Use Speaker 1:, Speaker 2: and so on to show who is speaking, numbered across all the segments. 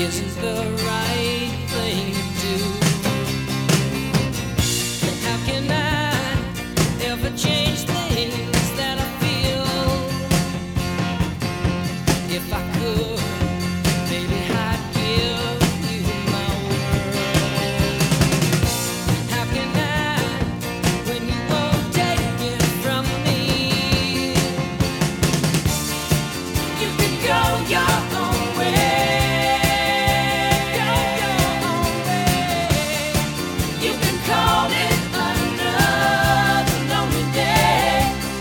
Speaker 1: isn't the right thing to do. And how can I ever change things that I feel? If I could, maybe I'd give you my world. How can I, when you won't take it from me? You can go your own way. Go your own way. You can call it another lonely day.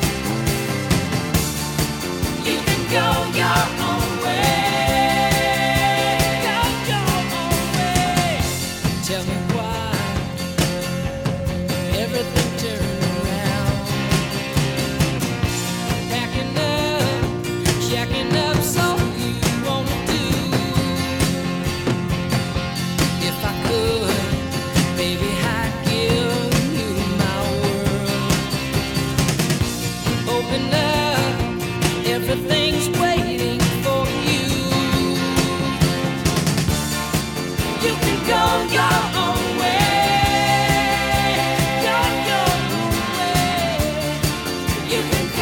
Speaker 1: You can go your own way. Go your own way. Tell me why everything turned around. Packing up, checking up, so you wanna do. If I could, baby, I'd give you my world. Open up, everything's waiting for you. You can go your own way. Go your own way. You can